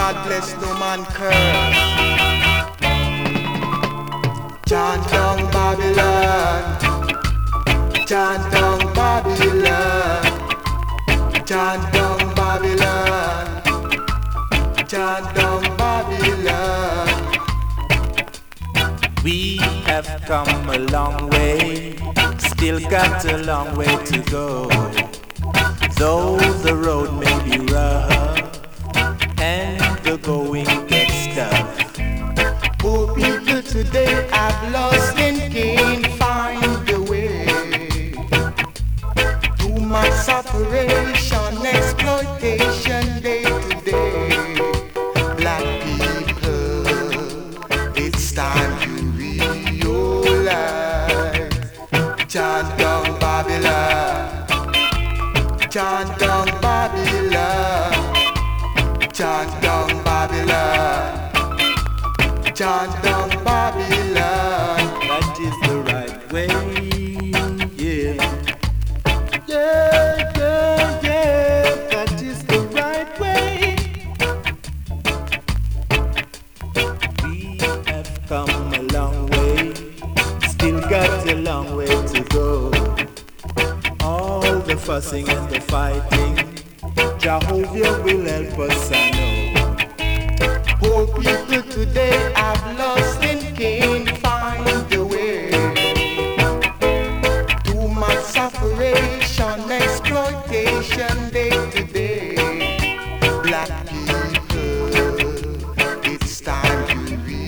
God bless, no man curse. Chant down Babylon, chant down Babylon, chant down Babylon, chant down Babylon. We have come a long way, still got a long way to go. Though the road may be rough and the going gets tough. Poor people today have lost and can't find the way. Too much separation, exploitation day to day. Black people, it's time to realize. Chant down Babylon, chant down Babylon, chant down Babylon, chant down Babylon. That is the right way, yeah. Yeah, that is the right way. We have come a long way, still got a long way to go. All the fussing and the fighting, Jehovah will help us, I know. Poor people today have lost and can't find the way. Too much separation, exploitation day to day. Black people, it's time to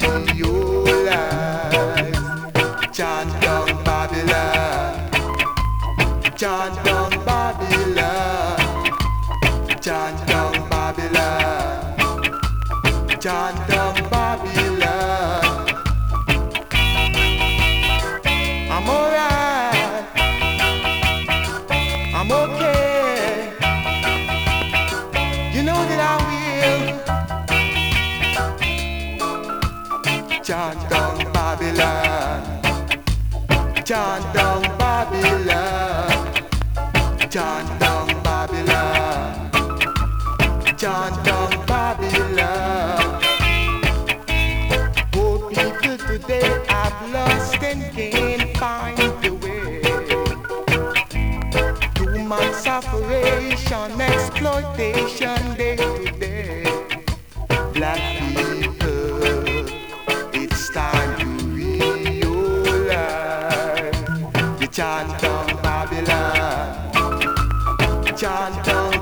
realize. Chant down Babylon, chant down Babylon, chant down Babylon, chant down Babylon. I'm alright, I'm okay. You know that I will. Chant down Babylon, chant down Babylon, chant down Babylon, chant down Babylon. Poor people today have lost and can't find the way. Too much separation, exploitation day to day. Black people, it's time to realize. You chant down Babylon, chant down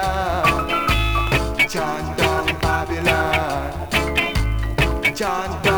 Babylon, chant down Babylon, chant down